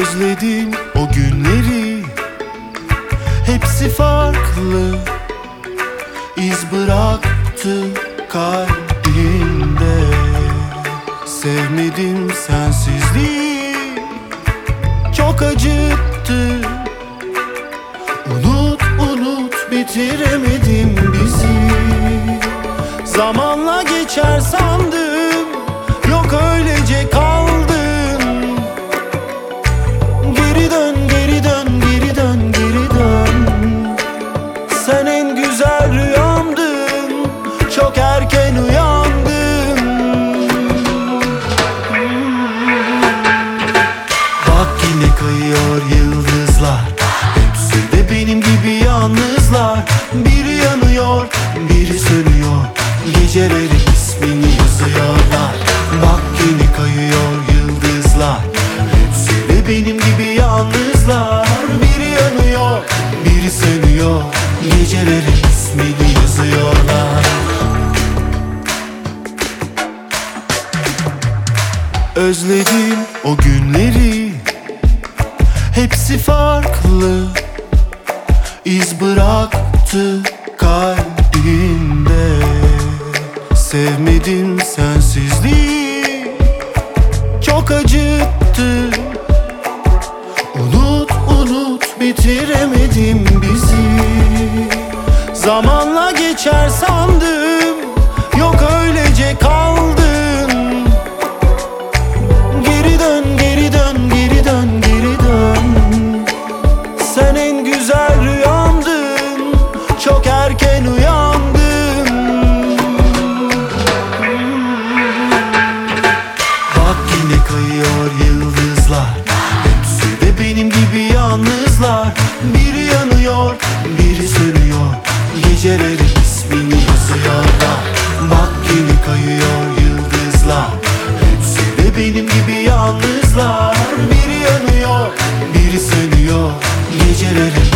Özledim o günleri, hepsi farklı, iz bıraktı kalbimde. Sevmedim sensizliği, çok acıttı. Unut bitiremedim bizi. Zamanla geçer sandım, yok öylece kaldın. Geri dön, geri dön, geri dön, geri dön. Sen en güzel rüyamdın, çok erken uyandım. Bak yine kayıyor yıldızlar, hepsi de benim gibi yalnızlar. Biri yanıyor, biri sönüyor, geceleri ismini yazıyorlar. Bak yine kayıyor yıldızlar, hepsi de benim gibi yalnızlar. Biri yanıyor, biri sönüyor, geceleri ismini yazıyorlar. Özledim o günleri, hepsi farklı, iz bıraktı kalbimde. Sevmedim sensizliği, çok acıttı. Unut bitiremedim bizi. Zamanla geçer sandım, yok öylece kaldın. Geri dön, geri dön, geri dön, geri dön. Sen en güzel rüyamdın, çok erken uyandım. Bak yine kayıyor yıldızlar, hepsi de benim gibi yalnızlar. Biri yanıyor, biri sönüyor, geceleri ismini yazıyorlar. Bak yine kayıyor yıldızlar, hepsi de benim gibi yalnızlar. Biri yanıyor, biri sönüyor, geceleri